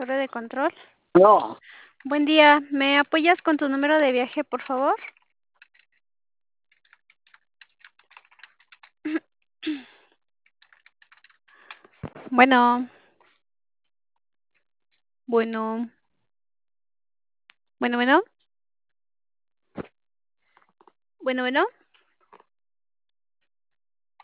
torre de control. No, Buen día, ¿me apoyas con tu número de viaje, por favor? Bueno, bueno, bueno, bueno, bueno, bueno.